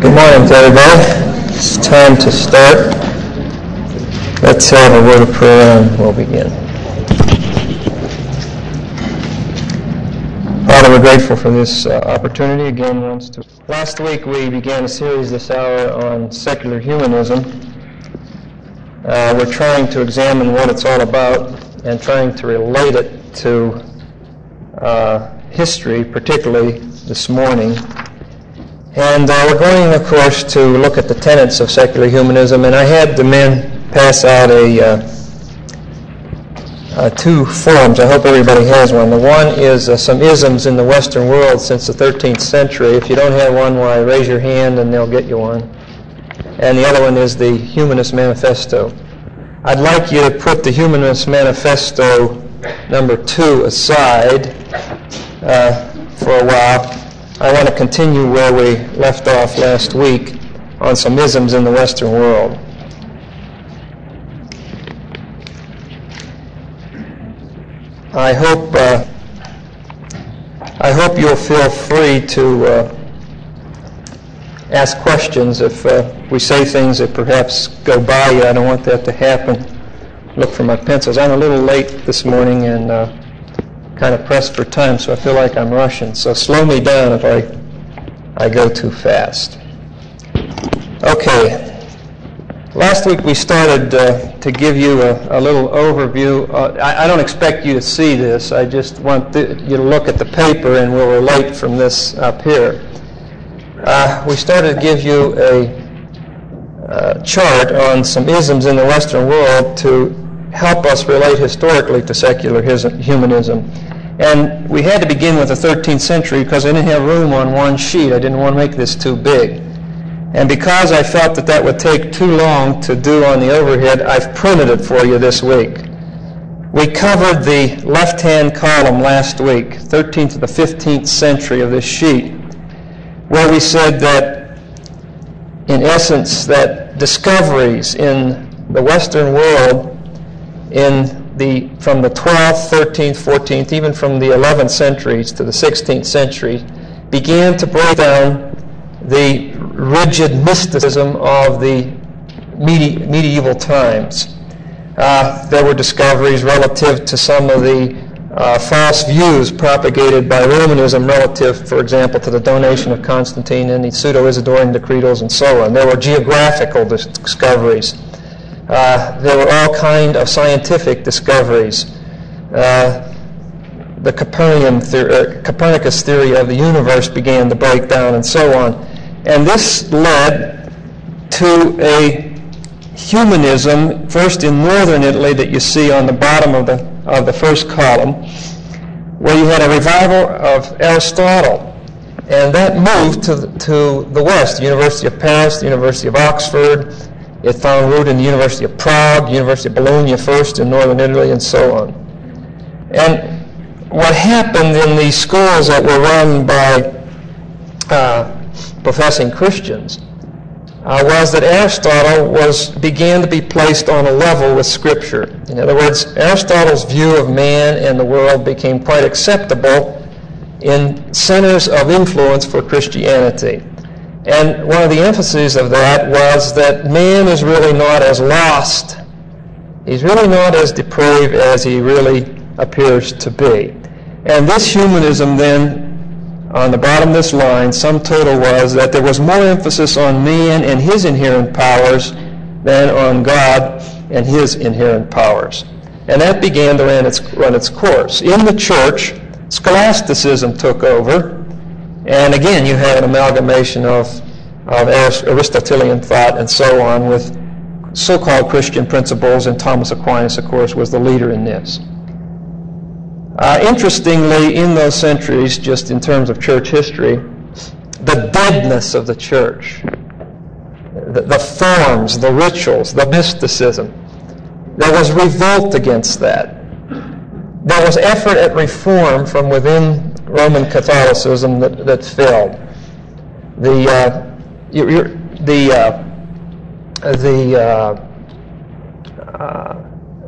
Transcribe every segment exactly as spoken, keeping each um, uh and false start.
Good morning to everybody. It's time to start. Let's have a word of prayer and we'll begin. Father, we're grateful for this uh, opportunity again once to. Last week we began a series this hour on secular humanism. Uh, we're trying to examine what it's all about and trying to relate it to uh, history, particularly this morning. And uh, we're going, of course, to look at the tenets of secular humanism. And I had the men pass out a uh, uh, two forms. I hope everybody has one. The one is uh, some isms in the Western world since the thirteenth century. If you don't have one, why, raise your hand and they'll get you one. And the other one is the Humanist Manifesto. I'd like you to put the Humanist Manifesto number two aside uh, for a while. I want to continue where we left off last week on some isms in the Western world. I hope uh, I hope you'll feel free to uh, ask questions if uh, we say things that perhaps go by you. I don't want that to happen. Look for my pencils. I'm a little late this morning and uh, kind of pressed for time, so I feel like I'm rushing. So slow me down if I I go too fast. Okay. Last week we started uh, to give you a, a little overview. Uh, I, I don't expect you to see this. I just want th- you to look at the paper and we'll relate from this up here. Uh, we started to give you a uh, chart on some isms in the Western world to help us relate historically to secular humanism. And we had to begin with the thirteenth century because I didn't have room on one sheet. I didn't want to make this too big. And because I felt that that would take too long to do on the overhead, I've printed it for you this week. We covered the left-hand column last week, thirteenth to the fifteenth century of this sheet, where we said that, in essence, that discoveries in the Western world in the from the twelfth, thirteenth, fourteenth, even from the eleventh centuries to the sixteenth century, began to break down the rigid mysticism of the medi- medieval times. Uh, there were discoveries relative to some of the uh, false views propagated by Romanism relative, for example, to the donation of Constantine and the pseudo-Isidorian decretals and so on. There were geographical dis- discoveries. Uh, there were all kind of scientific discoveries. Uh, the Copernican theory, uh, Copernicus theory of the universe began to break down and so on. And this led to a humanism, first in northern Italy that you see on the bottom of the, of the first column, where you had a revival of Aristotle. And that moved to the, to the west, the University of Paris, the University of Oxford. It found root in the University of Prague, University of Bologna first in northern Italy, and so on. And what happened in these schools that were run by uh, professing Christians uh, was that Aristotle was began to be placed on a level with Scripture. In other words, Aristotle's view of man and the world became quite acceptable in centers of influence for Christianity. And one of the emphases of that was that man is really not as lost. He's really not as depraved as he really appears to be. And this humanism then, on the bottom of this line, sum total was that there was more emphasis on man and his inherent powers than on God and his inherent powers. And that began to run its, run its course. In the church, scholasticism took over. And again, you had an amalgamation of, of Aristotelian thought and so on with so-called Christian principles, and Thomas Aquinas, of course, was the leader in this. Uh, interestingly, in those centuries, just in terms of church history, the deadness of the church, the, the forms, the rituals, the mysticism, there was revolt against that. There was effort at reform from within Roman Catholicism that, that failed. The uh, you're, you're, the uh, the uh, uh,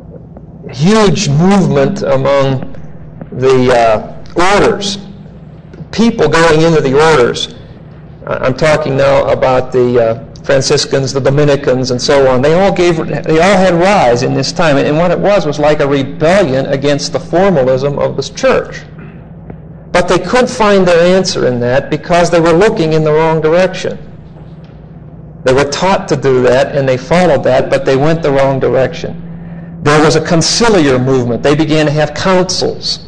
huge movement among the uh, orders, people going into the orders, I'm talking now about the uh, Franciscans, the Dominicans, and so on. They all gave, they all had rise in this time, and what it was was like a rebellion against the formalism of the church. But they couldn't find their answer in that because they were looking in the wrong direction. They were taught to do that, and they followed that, but they went the wrong direction. There was a conciliar movement. They began to have councils.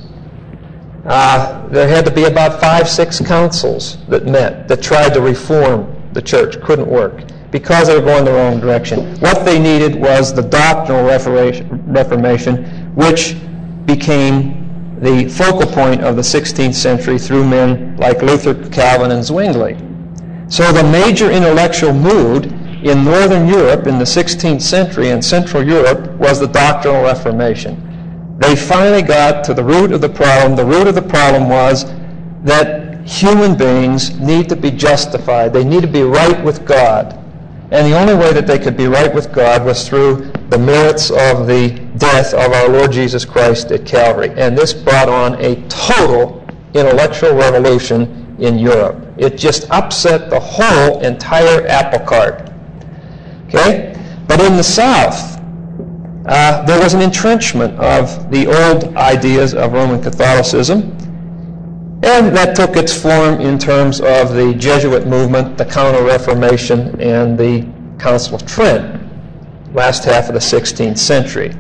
Uh, there had to be about five, six councils that met, that tried to reform the church. Couldn't work because they were going the wrong direction. What they needed was the doctrinal reformation, which became the focal point of the sixteenth century through men like Luther, Calvin, and Zwingli. So the major intellectual mood in Northern Europe in the sixteenth century and Central Europe was the doctrinal reformation. They finally got to the root of the problem. The root of the problem was that human beings need to be justified. They need to be right with God. And the only way that they could be right with God was through the merits of the death of our Lord Jesus Christ at Calvary. And this brought on a total intellectual revolution in Europe. It just upset the whole entire apple cart. Okay? But in the South, uh, there was an entrenchment of the old ideas of Roman Catholicism, and that took its form in terms of the Jesuit movement, the Counter-Reformation, and the Council of Trent, last half of the sixteenth century.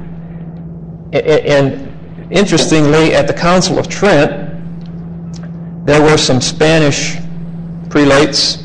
And interestingly, at the Council of Trent, there were some Spanish prelates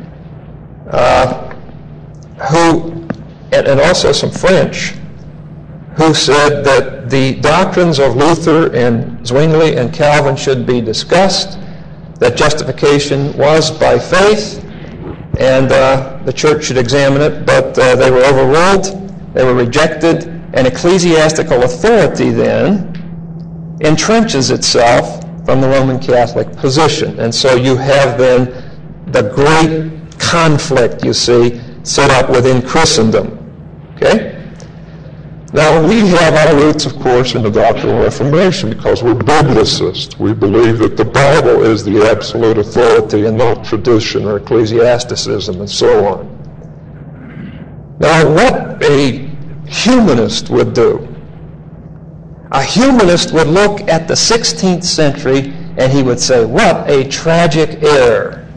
uh, who, and, and also some French, who said that the doctrines of Luther and Zwingli and Calvin should be discussed, that justification was by faith, and uh, the church should examine it, but uh, they were overruled, they were rejected, and ecclesiastical authority then entrenches itself from the Roman Catholic position. And so you have then the great conflict, you see, set up within Christendom. Okay? Now, we have our roots, of course, in the doctrinal Reformation because we're biblicists. We believe that the Bible is the absolute authority and not tradition or ecclesiasticism and so on. Now, what a humanist would do, a humanist would look at the sixteenth century and he would say, what a tragic error.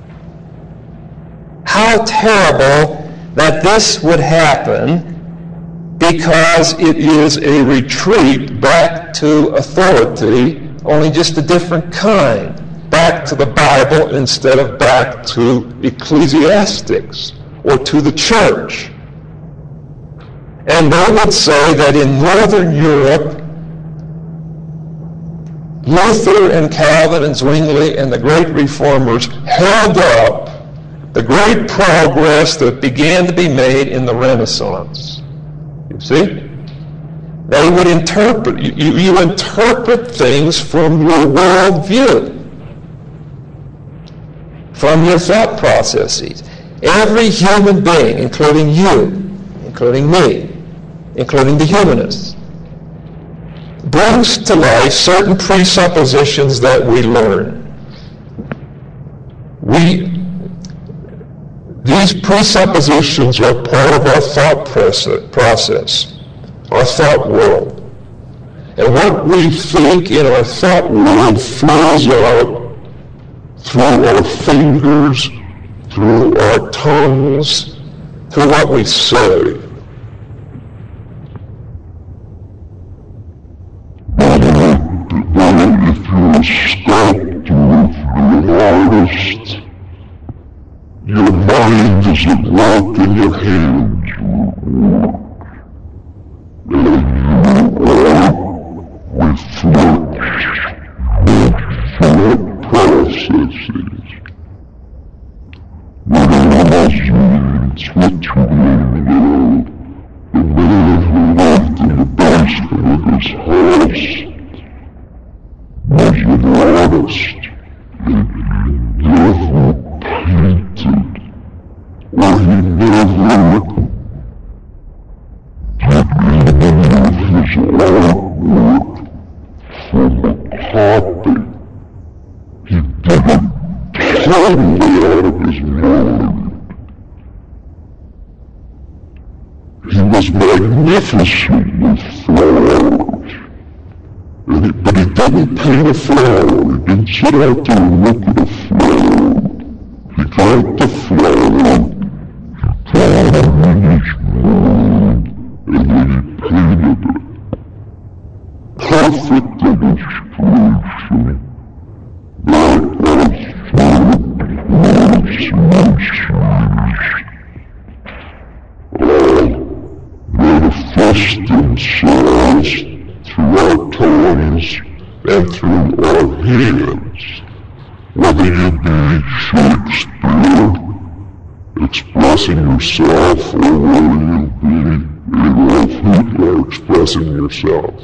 How terrible that this would happen, because it is a retreat back to authority, only just a different kind, back to the Bible instead of back to ecclesiastics or to the church. And they would say that in Northern Europe, Luther and Calvin and Zwingli and the great reformers held up the great progress that began to be made in the Renaissance. You see? They would interpret, you, you interpret things from your worldview, from your thought processes. Every human being, including you, including me, including the humanists, brings to life certain presuppositions that we learn. We These presuppositions are part of our thought process, our thought world. And what we think in our thought world flows out through our fingers, through our tongues, through what we say. If you're a sculptor, if you're an artist, your mind is at work and your hands are at work. And you are reflect thought processes. Whatever means what you learn, the man who lived in the basement of his house was an artist, and he never painted, or he never did remove his artwork from a copy. He didn't totally out of his magnificent with flowers. And it, but he didn't paint a flower. He didn't sit out there and look at a flower. He got the flower, he drawn it in his mind, and then he painted it. Perfect illustration that manifest themselves through our tongues and through our hands. Whether you be Shakespeare expressing yourself, or whether you be Adolf Hitler expressing yourself.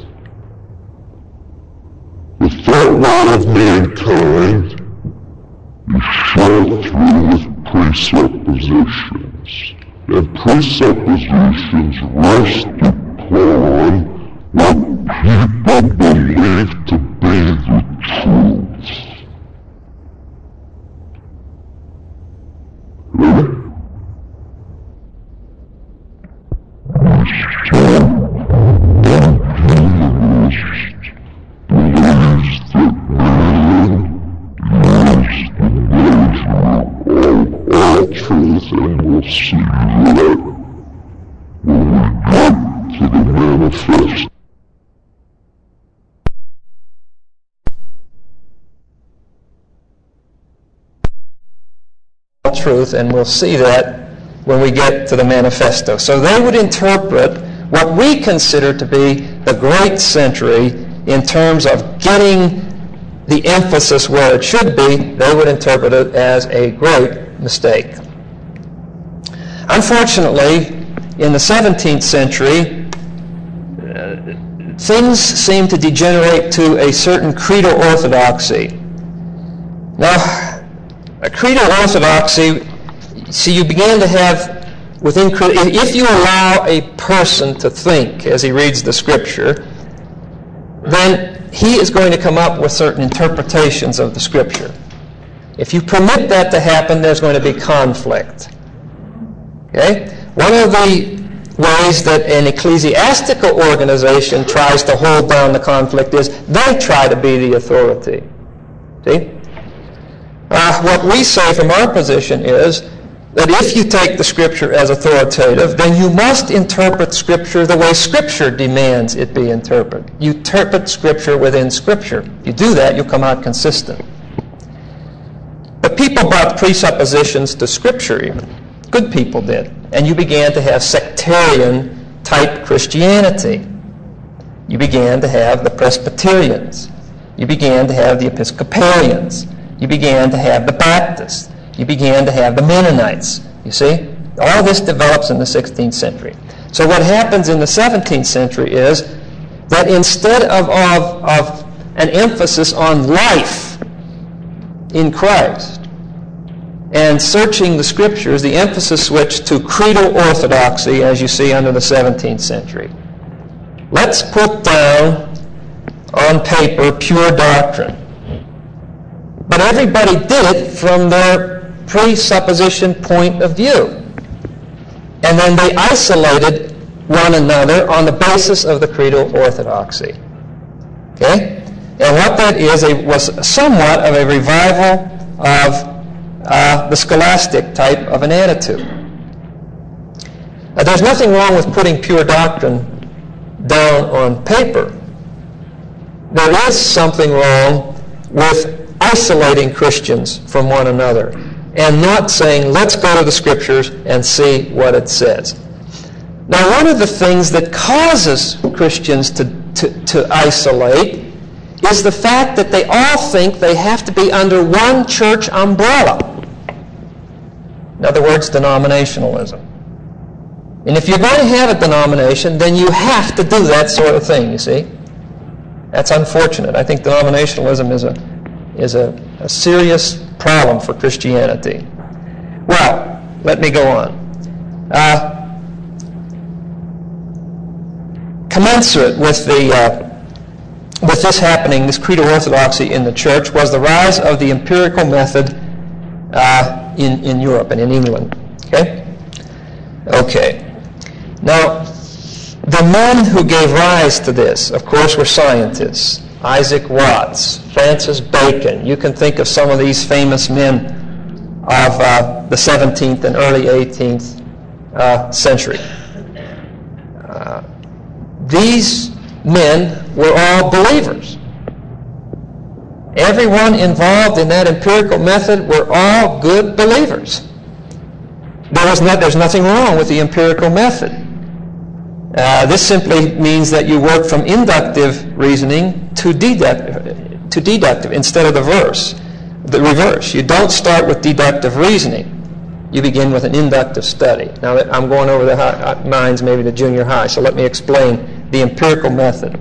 The thought of mankind is shot through with presuppositions, and presuppositions rest upon what people believe to be the truth. Really? Truth, and we'll see that when we get to the manifest. Truth, and we'll see that when we get to the manifesto. So they would interpret what we consider to be the great century in terms of getting the emphasis where it should be. They would interpret it as a great mistake. Unfortunately, in the seventeenth century, uh, things seem to degenerate to a certain creedal orthodoxy. Now, a creedal orthodoxy, see, you began to have within, if you allow a person to think as he reads the Scripture, then he is going to come up with certain interpretations of the Scripture. If you permit that to happen, there's going to be conflict. Okay? One of the ways that an ecclesiastical organization tries to hold down the conflict is they try to be the authority. See? Uh, what we say from our position is that if you take the Scripture as authoritative, then you must interpret Scripture the way Scripture demands it be interpreted. You interpret Scripture within Scripture. If you do that, you'll come out consistent. But people brought presuppositions to Scripture even. Good people did. And you began to have sectarian-type Christianity. You began to have the Presbyterians. You began to have the Episcopalians. You began to have the Baptists. You began to have the Mennonites. You see? All this develops in the sixteenth century. So what happens in the seventeenth century is that instead of, of, of an emphasis on life in Christ and searching the Scriptures, the emphasis switched to creedal orthodoxy, as you see under the seventeenth century. Let's put down on paper pure doctrine. But everybody did it from their presupposition point of view. And then they isolated one another on the basis of the creedal orthodoxy. Okay? And what that is a, was somewhat of a revival of uh, the scholastic type of an attitude. Uh, there's nothing wrong with putting pure doctrine down on paper. There is something wrong with isolating Christians from one another and not saying, let's go to the Scriptures and see what it says. Now, one of the things that causes Christians to, to, to isolate is the fact that they all think they have to be under one church umbrella. In other words, denominationalism. And if you're going to have a denomination, then you have to do that sort of thing, you see. That's unfortunate. I think denominationalism is a is a, a serious problem for Christianity. Well, let me go on. Uh, commensurate with the uh, with this happening, this creedal orthodoxy in the church, was the rise of the empirical method uh, in in Europe and in England. Okay. Okay. Now, the men who gave rise to this, of course, were scientists. Isaac Watts, Francis Bacon. You can think of some of these famous men of uh, the seventeenth and early eighteenth uh, century. Uh, these men were all believers. Everyone involved in that empirical method were all good believers. There was not, there's nothing wrong with the empirical method. Uh, this simply means that you work from inductive reasoning to deductive, to deductive instead of the verse, the reverse. You don't start with deductive reasoning. You begin with an inductive study. Now, I'm going over the high, minds, maybe the junior high, so let me explain the empirical method.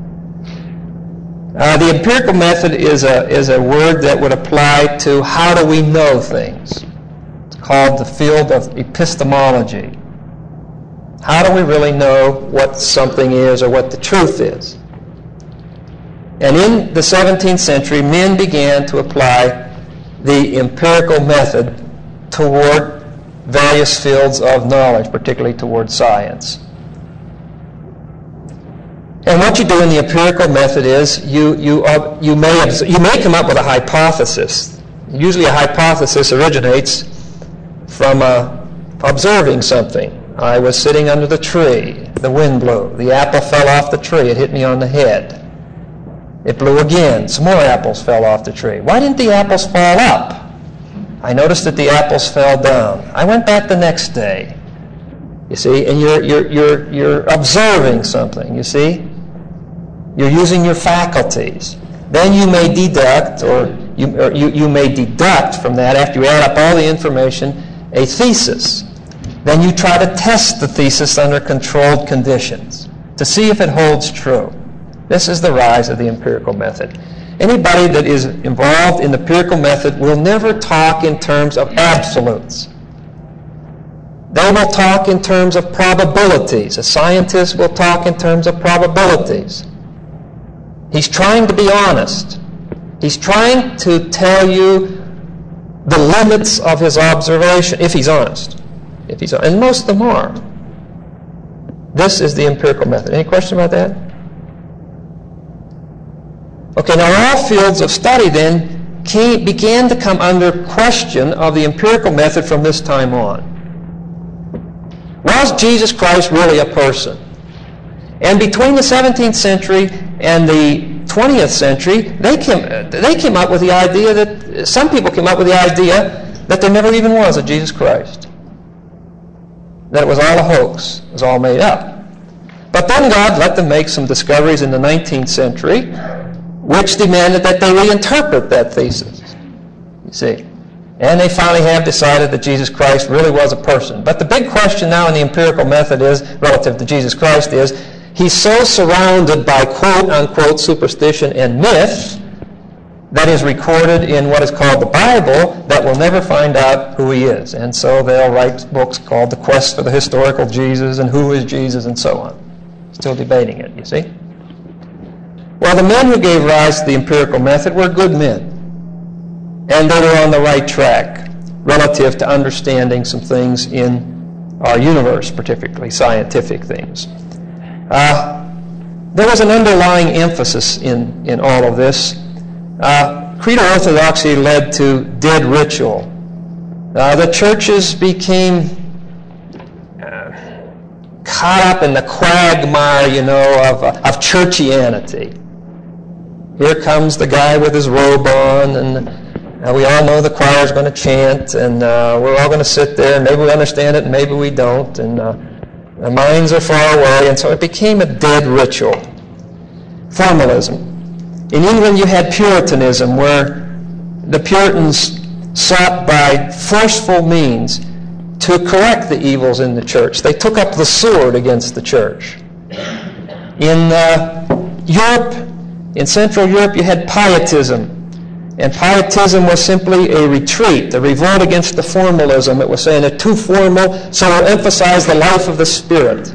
Uh, the empirical method is a, is a word that would apply to how do we know things. It's called the field of epistemology. How do we really know what something is or what the truth is? And in the seventeenth century, men began to apply the empirical method toward various fields of knowledge, particularly toward science. And what you do in the empirical method is you, you, uh, you, may, you may come up with a hypothesis. Usually a hypothesis originates from uh, observing something. I was sitting under the tree. The wind blew. The apple fell off the tree. It hit me on the head. It blew again. Some more apples fell off the tree. Why didn't the apples fall up? I noticed that the apples fell down. I went back the next day. You see, and you're you're you're you're observing something. You see, you're using your faculties. Then you may deduct, or you or you, you may deduct from that after you add up all the information, a thesis. Then you try to test the thesis under controlled conditions to see if it holds true. This is the rise of the empirical method. Anybody that is involved in the empirical method will never talk in terms of absolutes. They will talk in terms of probabilities. A scientist will talk in terms of probabilities. He's trying to be honest. He's trying to tell you the limits of his observation, if he's honest. If he's, and most of them are. This is the empirical method. Any question about that? Okay, now all fields of study then came, began to come under question of the empirical method from this time on. Was Jesus Christ really a person? And between the seventeenth century and the twentieth century, they came, they came up with the idea that, some people came up with the idea that there never even was a Jesus Christ. That it was all a hoax. It was all made up. But then God let them make some discoveries in the nineteenth century which demanded that they reinterpret that thesis. You see. And they finally have decided that Jesus Christ really was a person. But the big question now in the empirical method is, relative to Jesus Christ, is he's so surrounded by quote-unquote superstition and myth that is recorded in what is called the Bible that we'll never find out who he is. And so they'll write books called The Quest for the Historical Jesus and Who is Jesus and so on. Still debating it, you see. Well, the men who gave rise to the empirical method were good men. And they were on the right track relative to understanding some things in our universe, particularly scientific things. Uh, there was an underlying emphasis in, in all of this. Uh, creedal orthodoxy led to dead ritual. Uh, the churches became uh, caught up in the quagmire, you know, of, uh, of churchianity. Here comes the guy with his robe on, and uh, we all know the choir's going to chant, and uh, we're all going to sit there, and maybe we understand it, and maybe we don't, and uh, our minds are far away, and so it became a dead ritual. Formalism. In England, you had Puritanism, where the Puritans sought by forceful means to correct the evils in the church. They took up the sword against the church. In uh, Europe, in Central Europe, you had Pietism. And Pietism was simply a retreat, a revolt against the formalism. It was saying it's too formal, so we'll emphasize the life of the Spirit.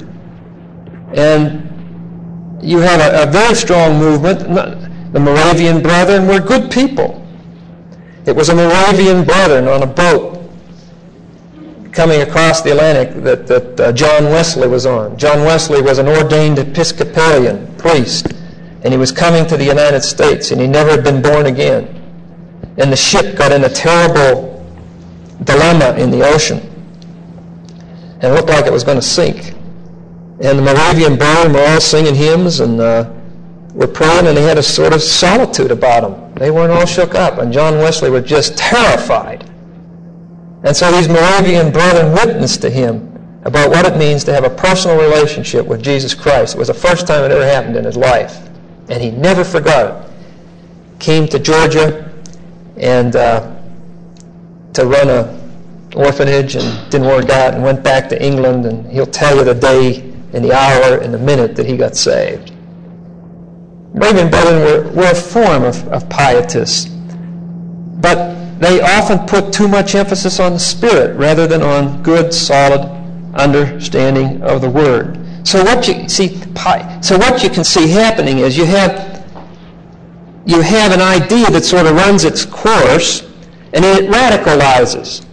And you have a, a very strong movement. The Moravian Brethren were good people. It was a Moravian Brethren on a boat coming across the Atlantic that, that uh, John Wesley was on. John Wesley was an ordained Episcopalian priest, and he was coming to the United States, and he never had been born again. And the ship got in a terrible dilemma in the ocean, and it looked like it was going to sink. And the Moravian Brethren were all singing hymns, and uh, were praying, and they had a sort of solitude about them. They weren't all shook up, and John Wesley was just terrified. And so these Moravian brethren witnessed to him about what it means to have a personal relationship with Jesus Christ. It was the first time it ever happened in his life, and he never forgot it. Came to Georgia and uh, to run an orphanage, and didn't work out, and went back to England, and he'll tell you the day and the hour and the minute that he got saved. Moravian brethren were, were a form of, of pietists, but they often put too much emphasis on the Spirit rather than on good, solid understanding of the Word. So what you see, so what you can see happening is you have you have an idea that sort of runs its course, and then it radicalizes,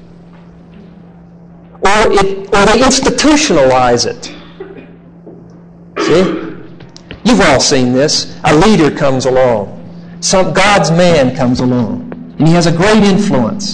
or it or they institutionalize it. See? You've all seen this. A leader comes along. Some God's man comes along. And he has a great influence.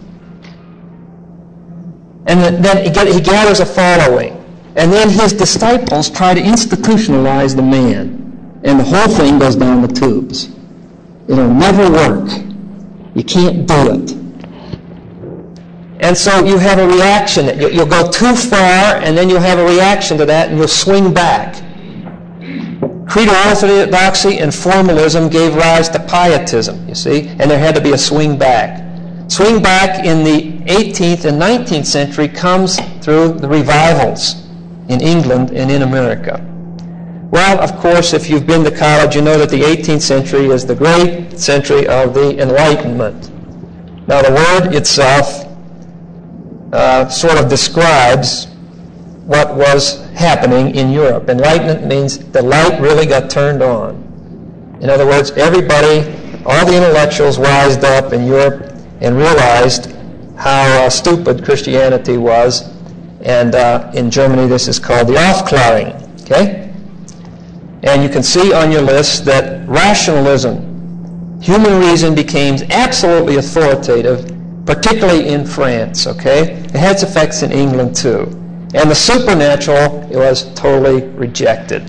And then he gathers a following. And then his disciples try to institutionalize the man. And the whole thing goes down the tubes. It'll never work. You can't do it. And so you have a reaction. You'll go too far, and then you'll have a reaction to that, and you'll swing back. Creedal orthodoxy and formalism gave rise to pietism, you see, and there had to be a swing back. Swing back in the eighteenth and nineteenth century comes through the revivals in England and in America. Well, of course, if you've been to college, you know that the eighteenth century is the great century of the Enlightenment. Now, the word itself uh, sort of describes what was happening in Europe. Enlightenment means the light really got turned on. In other words, everybody, all the intellectuals wised up in Europe and realized how uh, stupid Christianity was. And uh, in Germany, this is called the Aufklärung. Okay? And you can see on your list that rationalism, human reason, became absolutely authoritative, particularly in France. Okay? It had its effects in England too. And the supernatural, it was totally rejected.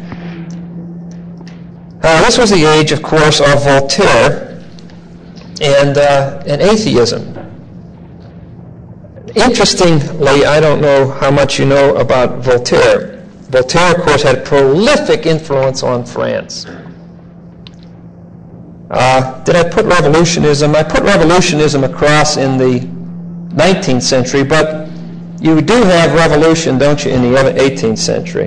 Uh, this was the age, of course, of Voltaire and, uh, and atheism. Interestingly, I don't know how much you know about Voltaire. Voltaire, of course, had a prolific influence on France. Uh, did I put revolutionism? I put revolutionism across in the nineteenth century, but you do have revolution, don't you, in the eighteenth century.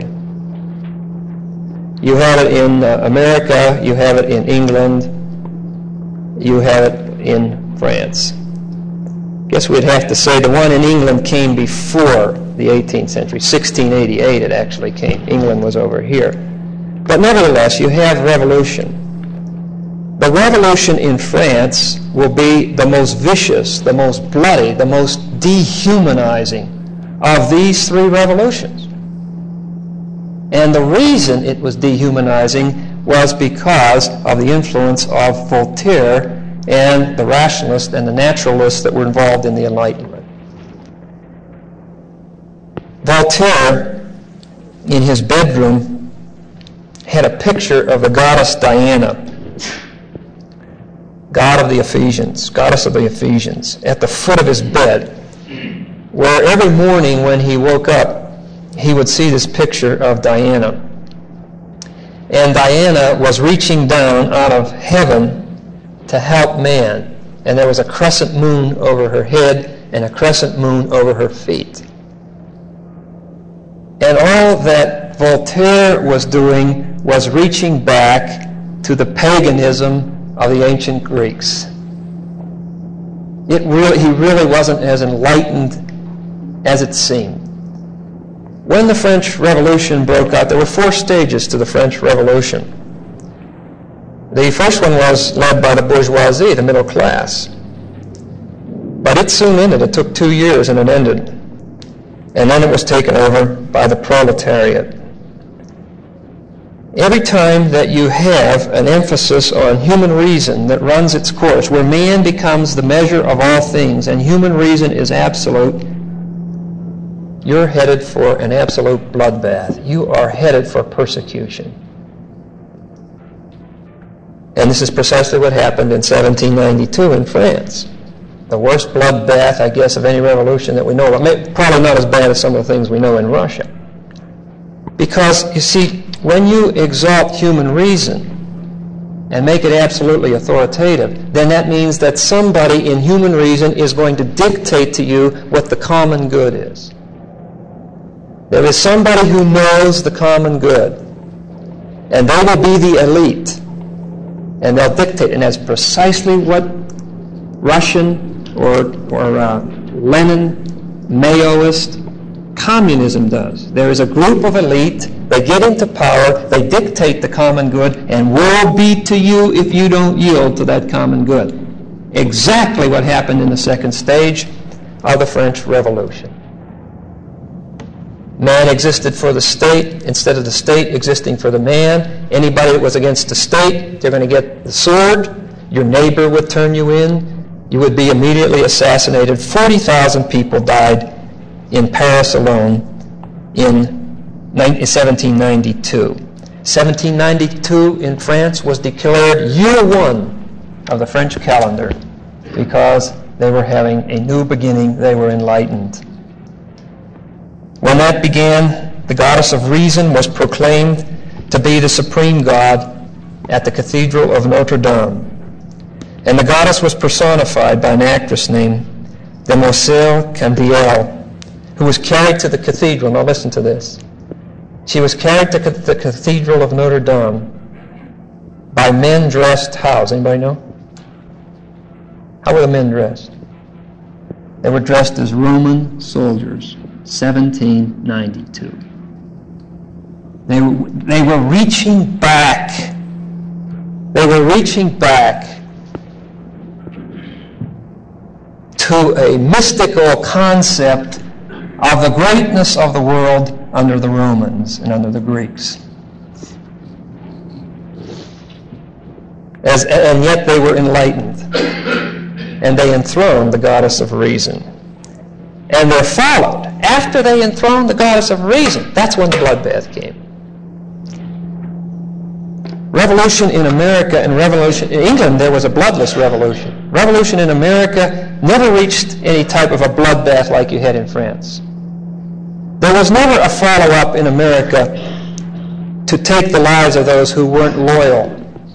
You have it in uh, America, you have it in England, you have it in France. I guess we'd have to say the one in England came before the eighteenth century. sixteen eighty-eight it actually came. England was over here. But nevertheless, you have revolution. The revolution in France will be the most vicious, the most bloody, the most dehumanizing of these three revolutions. And the reason it was dehumanizing was because of the influence of Voltaire and the rationalists and the naturalists that were involved in the Enlightenment. Voltaire, in his bedroom, had a picture of the goddess Diana, god of the Ephesians, goddess of the Ephesians, at the foot of his bed, where every morning when he woke up, he would see this picture of Diana. And Diana was reaching down out of heaven to help man. And there was a crescent moon over her head and a crescent moon over her feet. And all that Voltaire was doing was reaching back to the paganism of the ancient Greeks. It really, he really wasn't as enlightened as it seemed. When the French Revolution broke out, there were four stages to the French Revolution. The first one was led by the bourgeoisie, the middle class. But it soon ended. It took two years and it ended. and then it was taken over by the proletariat. Every time that you have an emphasis on human reason that runs its course, where man becomes the measure of all things and human reason is absolute, you're headed for an absolute bloodbath. You are headed for persecution. And this is precisely what happened in seventeen ninety-two in France. The worst bloodbath, I guess, of any revolution that we know of. Probably not as bad as some of the things we know in Russia. Because, you see, when you exalt human reason and make it absolutely authoritative, then that means that somebody in human reason is going to dictate to you what the common good is. There is somebody who knows the common good, and they will be the elite, and they'll dictate. And that's precisely what Russian or, or uh, Lenin, Maoist communism does. There is a group of elite, they get into power, they dictate the common good, and woe be to you if you don't yield to that common good. Exactly what happened in the second stage of the French Revolution. Man existed for the state instead of the state existing for the man. Anybody that was against the state, they're going to get the sword. Your neighbor would turn you in. You would be immediately assassinated. forty thousand people died in Paris alone in seventeen ninety-two. seventeen ninety-two in France was declared year one of the French calendar because they were having a new beginning. They were enlightened. When that began, the goddess of reason was proclaimed to be the supreme god at the Cathedral of Notre Dame. And the goddess was personified by an actress named Demoiselle Candielle, who was carried to the cathedral. Now listen to this. She was carried to the Cathedral of Notre Dame by men dressed how? Does anybody know? How were the men dressed? They were dressed as Roman soldiers. seventeen ninety-two. They were, they were reaching back. They were reaching back to a mystical concept of the greatness of the world under the Romans and under the Greeks. As, and yet they were enlightened. And they enthroned the goddess of reason. And they're followed. After they enthroned the goddess of reason, that's when the bloodbath came. Revolution in America and revolution in England, there was a bloodless revolution. Revolution in America never reached any type of a bloodbath like you had in France. There was never a follow-up in America to take the lives of those who weren't loyal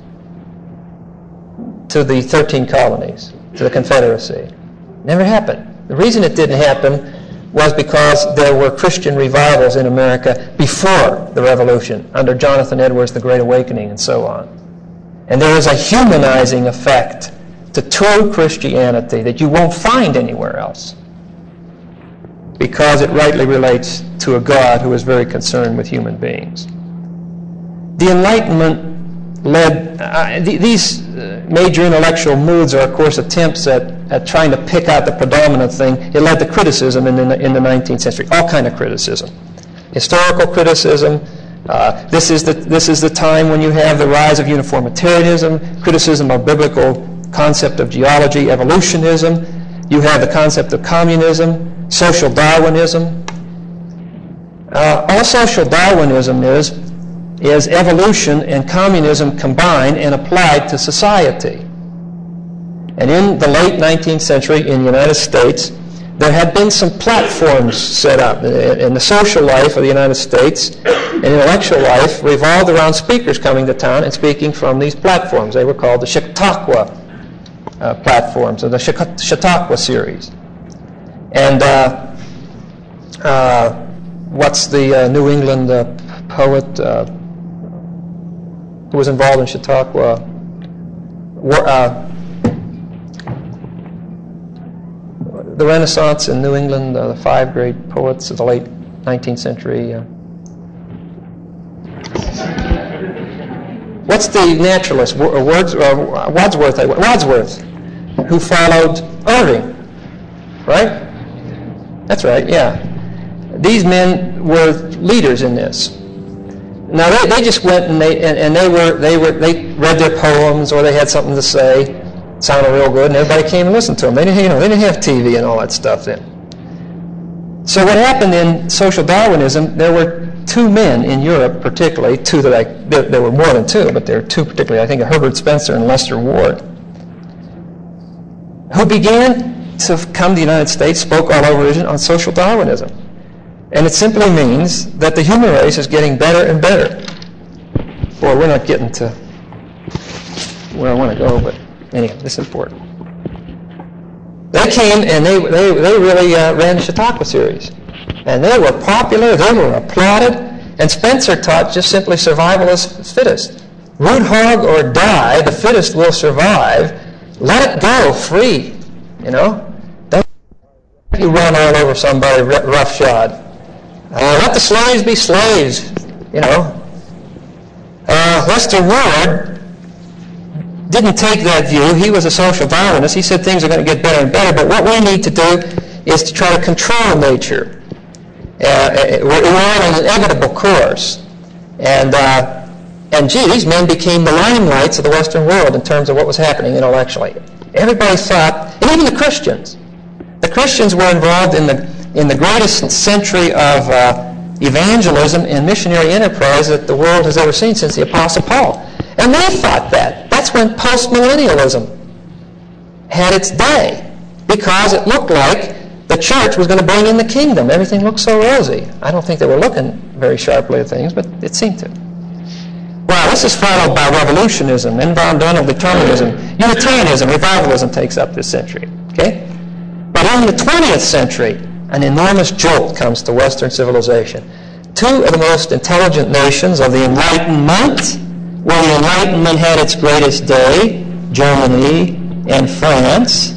to the thirteen colonies, to the Confederacy. Never happened. The reason it didn't happen was because there were Christian revivals in America before the Revolution, under Jonathan Edwards, the Great Awakening, and so on. And there is a humanizing effect to true Christianity that you won't find anywhere else, because it rightly relates to a God who is very concerned with human beings. The Enlightenment led, uh, th- these uh, major intellectual moods are, of course, attempts at, at trying to pick out the predominant thing. It led to criticism in the, in the nineteenth century, all kind of criticism. Historical criticism. Uh, this is the this is the time when you have the rise of uniformitarianism, criticism of biblical concept of geology, evolutionism. You have the concept of communism, social Darwinism. Uh, all social Darwinism is is evolution and communism combined and applied to society. And in the late nineteenth century in the United States, there had been some platforms set up. In the social life of the United States, and intellectual life revolved around speakers coming to town and speaking from these platforms. They were called the Chautauqua uh, platforms, or the Chautauqua series. And uh, uh, what's the uh, New England uh, poet uh, who was involved in Chautauqua? Uh, the Renaissance in New England, uh, the five great poets of the late nineteenth century. Uh. What's the naturalist? Words, uh, Wadsworth, Wadsworth, who followed Irving, right? That's right, yeah. these men were leaders in this. Now they, they just went and they and, and they were they were they read their poems or they had something to say, it sounded real good, and everybody came and listened to them. They didn't, you know, they didn't have T V and all that stuff then. So what happened in social Darwinism? There were two men in Europe, particularly two that I there, there were more than two, but there were two particularly. I think Herbert Spencer and Lester Ward, who began to come to the United States, spoke all over religion on social Darwinism. And it simply means that the human race is getting better and better. Boy, we're not getting to where I want to go, but anyway, this is important. They came and they they, they really uh, ran the Chautauqua series. And they were popular, they were applauded, and Spencer taught just simply survival is fittest. Root hog or die, the fittest will survive. Let it go free, you know. Don't you run all over somebody roughshod. Uh, let the slaves be slaves, you know. Uh, Lester Ward didn't take that view. He was a social Darwinist. He said things are going to get better and better, but what we need to do is to try to control nature. Uh, we're on an inevitable course. And, uh, and gee, these men became the limelights of the Western world in terms of what was happening intellectually. Everybody thought, and even the Christians, the Christians were involved in the in the greatest century of uh, evangelism and missionary enterprise that the world has ever seen since the Apostle Paul. And they thought that. That's when post-millennialism had its day, because it looked like the church was going to bring in the kingdom. Everything looked so rosy. I don't think they were looking very sharply at things, but it seemed to. Well, this is followed by revolutionism, environmental determinism, Unitarianism, revivalism takes up this century. Okay? But in the twentieth century, an enormous jolt comes to Western civilization. Two of the most intelligent nations of the Enlightenment, where the Enlightenment had its greatest day, Germany and France,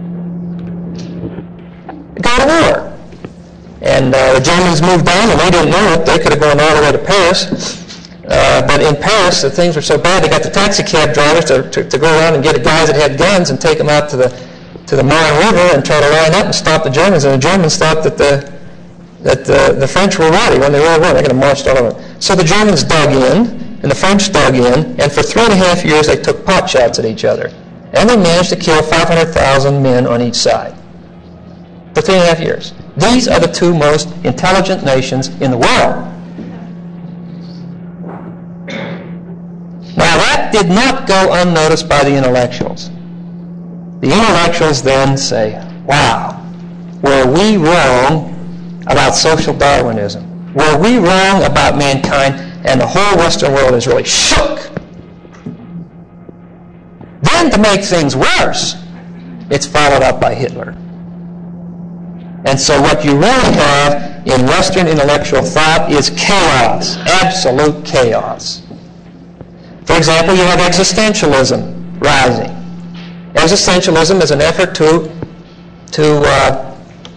go to war. And uh, the Germans moved on, and they didn't know it. They could have gone all the way to Paris. Uh, but in Paris, the things were so bad, they got the taxi cab drivers to, to, to go around and get the guys that had guns and take them out to the to the Marne River and try to line up and stop the Germans. And the Germans thought that the that the, the French were ready when they really were. They're going to march all over. So the Germans dug in, and the French dug in, and for three and a half years they took pot shots at each other. And they managed to kill five hundred thousand men on each side. For three and a half years. These are the two most intelligent nations in the world. Now that did not go unnoticed by the intellectuals. The intellectuals then say, wow, were we wrong about social Darwinism? Were we wrong about mankind? And the whole Western world is really shook. Then to make things worse, it's followed up by Hitler. And so what you really have in Western intellectual thought is chaos, absolute chaos. For example, you have existentialism rising. Existentialism is an effort to, to uh,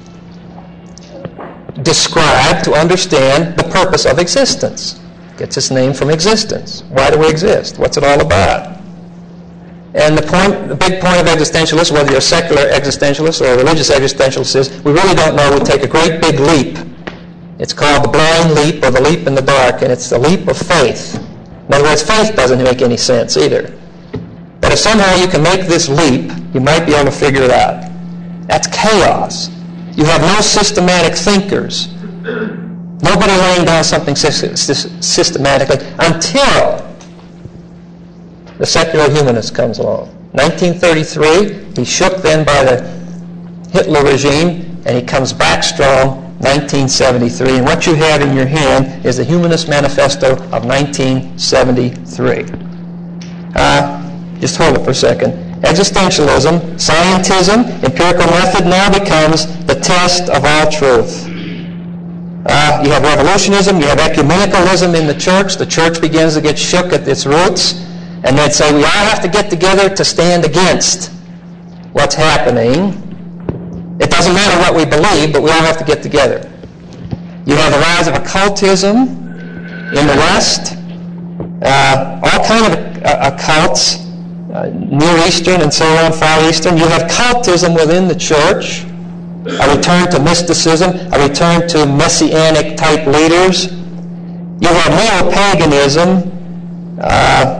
describe, to understand the purpose of existence. It gets its name from existence. Why do we exist? What's it all about? And the point, the big point of existentialists, whether you're a secular existentialist or a religious existentialist, is we really don't know. We take a great big leap. It's called the blind leap or the leap in the dark, and it's the leap of faith. In other words, faith doesn't make any sense either. But if somehow you can make this leap, you might be able to figure it out. That's chaos. You have no systematic thinkers. Nobody laying down something systematically until the secular humanist comes along. nineteen thirty-three, he's shook then by the Hitler regime, and he comes back strong, nineteen seventy-three. And what you have in your hand is the Humanist Manifesto of nineteen seventy-three. Uh, just hold it for a second. Existentialism, scientism, empirical method now becomes the test of all truth. Uh, you have revolutionism, you have ecumenicalism in the church. The church begins to get shook at its roots, and they'd say we all have to get together to stand against what's happening. It doesn't matter what we believe, but we all have to get together. You have the rise of occultism in the West, uh, all kind of uh, occults, uh, Near Eastern and so on, Far Eastern. You have cultism within the church. a return to mysticism, a return to messianic-type leaders. You have neo-paganism, uh,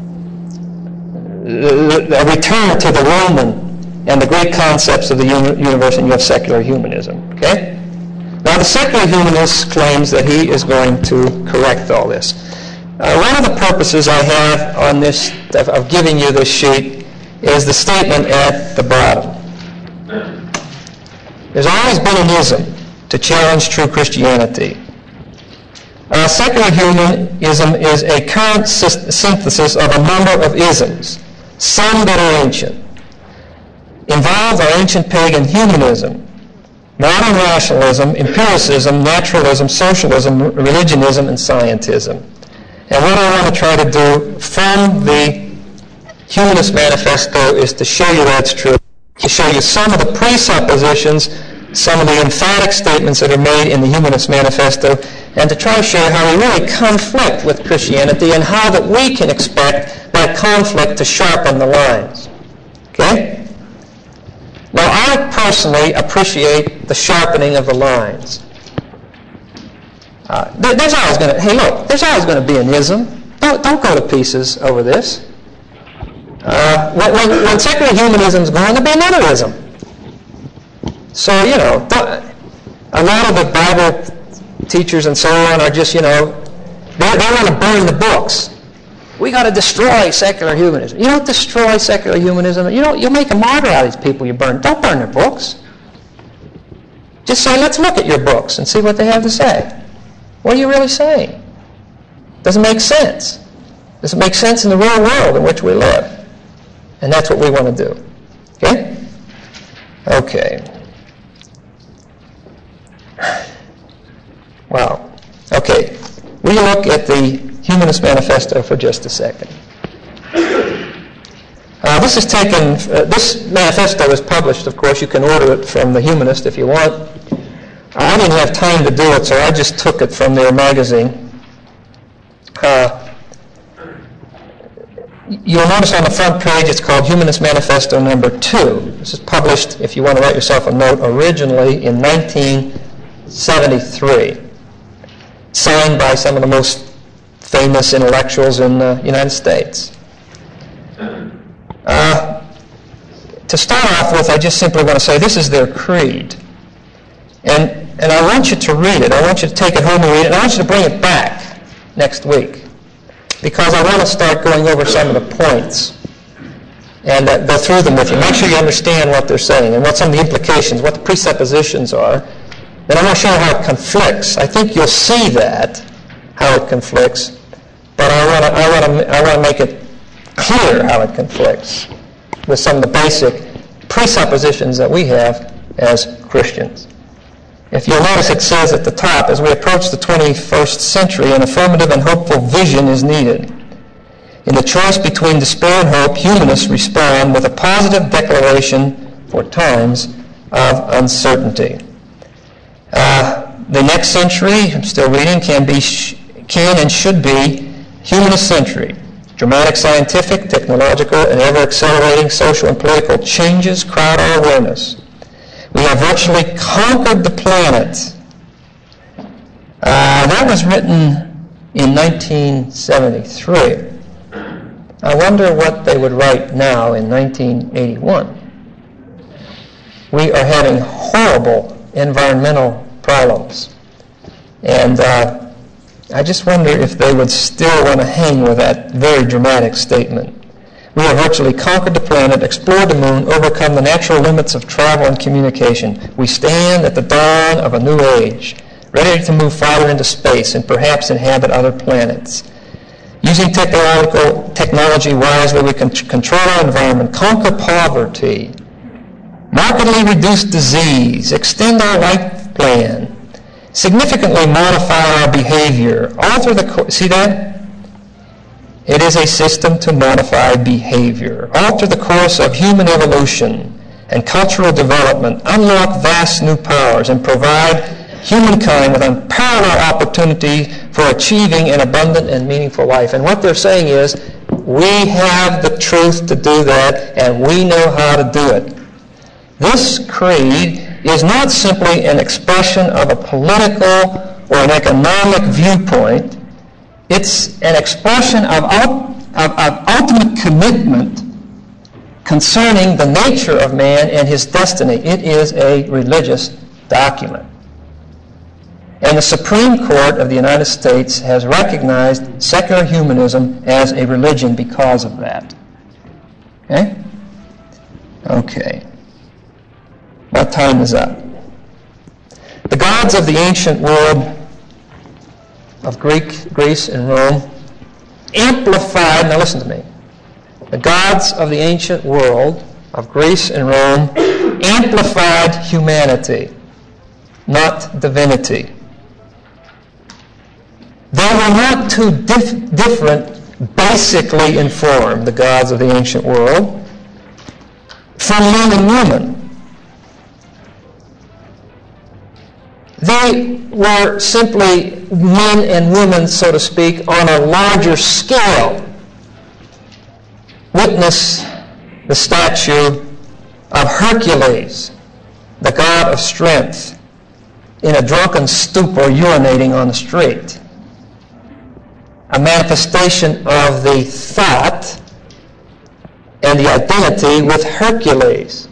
a return to the Roman and the great concepts of the universe, and you have secular humanism. Okay? Now, the secular humanist claims that he is going to correct all this. Uh, one of the purposes I have on this, of, of giving you this sheet, is the statement at the bottom. There's always been an ism to challenge true Christianity. Uh, secular humanism is a current sy- synthesis of a number of isms, some that are ancient. Involved are ancient pagan humanism, modern rationalism, empiricism, naturalism, socialism, religionism, and scientism. And what I want to try to do from the Humanist Manifesto is to show you that's true, to show you some of the presuppositions, some of the emphatic statements that are made in the Humanist Manifesto, and to try to show you how they really conflict with Christianity and how that we can expect that conflict to sharpen the lines. Okay? Now, I personally appreciate the sharpening of the lines. Uh, there, there's always going to, hey, look, there's always going to be an ism. Don't, don't go to pieces over this. Uh, when, when, when secular humanism is going, there'll be another ism. So, you know, a lot of the Bible teachers and so on are just, you know, they, they want to burn the books. We got to destroy secular humanism. You don't destroy secular humanism. You don't. You'll make a martyr out of these people you burn. Don't burn their books. Just say, let's look at your books and see what they have to say. What are you really saying? Does it make sense? Does it make sense in the real world in which we live? And that's what we want to do. Okay? Okay. Wow. Okay. We look at the Humanist Manifesto for just a second. Uh, this is taken, uh, this manifesto is published, of course. You can order it from the Humanist if you want. I didn't have time to do it, so I just took it from their magazine. Uh, you'll notice on the front page it's called Humanist Manifesto number two. This is published, if you want to write yourself a note, originally in nineteen seventy-three. Signed by some of the most famous intellectuals in the United States. Uh, to start off with, I just simply want to say this is their creed. And, and I want you to read it. I want you to take it home and read it. And I want you to bring it back next week. Because I want to start going over some of the points and uh, go through them with you. Make sure you understand what they're saying and what some of the implications, what the presuppositions are. Then I want to show you how it conflicts. I think you'll see that, how it conflicts. But I want to I want to I want to make it clear how it conflicts with some of the basic presuppositions that we have as Christians. If you'll notice, it says at the top, as we approach the twenty-first century, an affirmative and hopeful vision is needed. In the choice between despair and hope, humanists respond with a positive declaration for times of uncertainty. Uh, the next century, I'm still reading, can be can and should be humanist century. Dramatic scientific, technological, and ever-accelerating social and political changes crowd our awareness. We have virtually conquered the planet. Uh, that was written in nineteen seventy-three. I wonder what they would write now in nineteen eighty-one. We are having horrible environmental problems. And uh, I just wonder if they would still want to hang with that very dramatic statement. We have virtually conquered the planet, explored the moon, overcome the natural limits of travel and communication. We stand at the dawn of a new age, ready to move farther into space and perhaps inhabit other planets. Using technological technology wisely, we can control our environment, conquer poverty, markedly reduce disease, extend our life plan, significantly modify our behavior, alter the... Co- see that? It is a system to modify behavior, alter the course of human evolution and cultural development, unlock vast new powers, and provide humankind with unparalleled opportunity for achieving an abundant and meaningful life. And what they're saying is, we have the truth to do that, and we know how to do it. This creed is not simply an expression of a political or an economic viewpoint. It's an expression of, of, of ultimate commitment concerning the nature of man and his destiny. It is a religious document. And the Supreme Court of the United States has recognized secular humanism as a religion because of that. Okay? Okay. My time is up. The gods of the ancient world of Greek, Greece, and Rome amplified, now listen to me, the gods of the ancient world of Greece and Rome amplified humanity, not divinity. They were not too dif- different, basically in form, the gods of the ancient world, from men and women. They were simply men and women, so to speak, on a larger scale. Witness the statue of Hercules, the god of strength, in a drunken stupor urinating on the street. A manifestation of the thought and the identity with Hercules.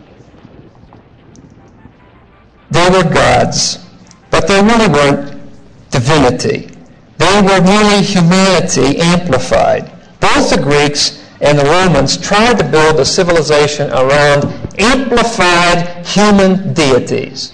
They were gods, but they really weren't divinity. They were merely humanity amplified. Both the Greeks and the Romans tried to build a civilization around amplified human deities.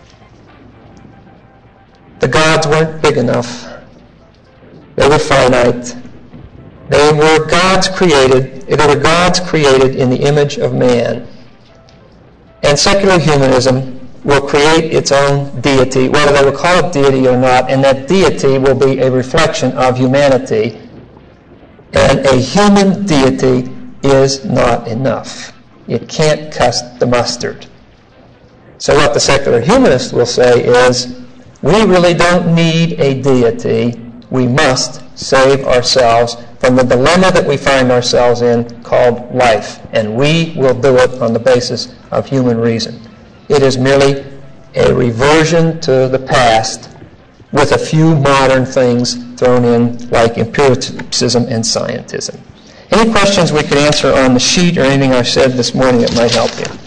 The gods weren't big enough. They were finite. They were gods created. They were gods created in the image of man. And secular humanism will create its own deity, whether they will call it deity or not, and that deity will be a reflection of humanity. And a human deity is not enough. It can't cut the mustard. So what the secular humanist will say is, we really don't need a deity. We must save ourselves from the dilemma that we find ourselves in called life, and we will do it on the basis of human reason. It is merely a reversion to the past with a few modern things thrown in, like empiricism and scientism. Any questions we could answer on the sheet or anything I said this morning that might help you?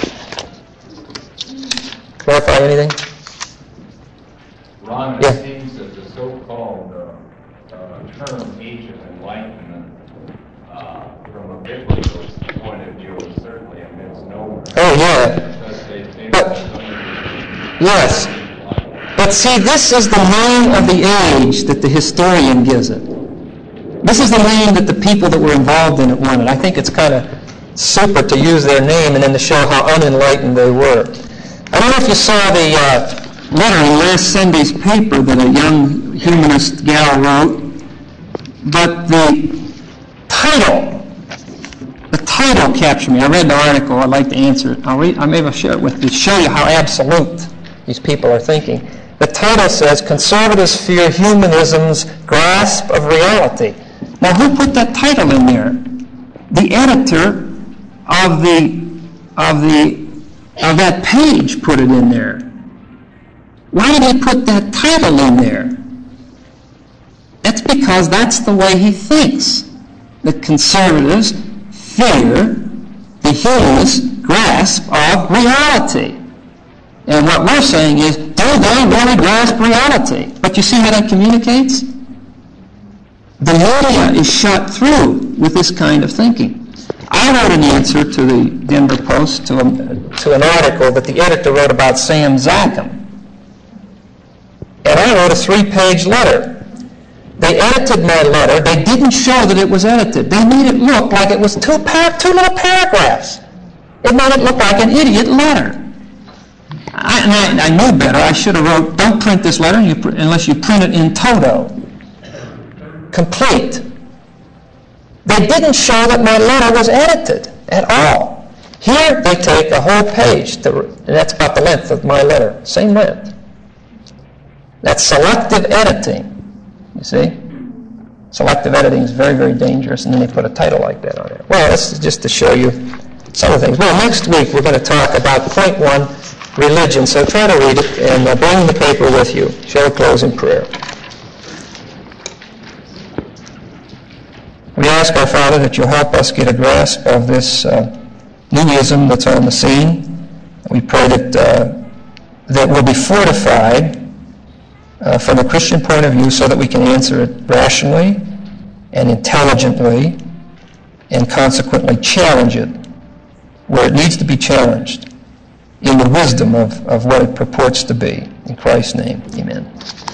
Clarify anything? Ron, it Yeah. seems that the so-called uh, uh, term Age of Enlightenment, uh, from a biblical point of view, is certainly a misnomer. Oh, yeah. Because they think But- that's only Yes. But see, this is the name of the age that the historian gives it. This is the name that the people that were involved in it wanted. I think it's kind of super to use their name and then to show how unenlightened they were. I don't know if you saw the uh, letter in last Sunday's paper that a young humanist gal wrote, but the title, the title captured me. I read the article. I'd like to answer it. I'll read, I may share it with you to show you how absolute these people are thinking. The title says, Conservatives Fear Humanism's Grasp of Reality. Now, who put that title in there? The editor of the of the of that page put it in there. Why did he put that title in there? That's because that's the way he thinks. The conservatives fear the humanist grasp of reality. And what we're saying is, do they really grasp reality? But you see how that communicates? The media is shut through with this kind of thinking. I wrote an answer to the Denver Post to, a, to an article that the editor wrote about Sam Zackham. And I wrote a three-page letter. They edited my letter. They didn't show that it was edited. They made it look like it was two, par- two little paragraphs. It made it look like an idiot letter. I, I, I knew better. I should have wrote, don't print this letter you pr- unless you print it in toto. Complete. They didn't show that my letter was edited at all. Here they take a whole page, to, and that's about the length of my letter, same length. That's selective editing, you see? Selective editing is very, very dangerous, and then they put a title like that on it. Well, this is just to show you some of the things. Well, next week we're going to talk about point one, religion. So try to read it and uh, bring the paper with you. Shall we close in prayer? We ask, our Father, that you'll help us get a grasp of this uh, Judaism that's on the scene. We pray that uh, that we'll be fortified uh, from a Christian point of view so that we can answer it rationally and intelligently and consequently challenge it where it needs to be challenged in the wisdom of, of what it purports to be. In Christ's name, amen.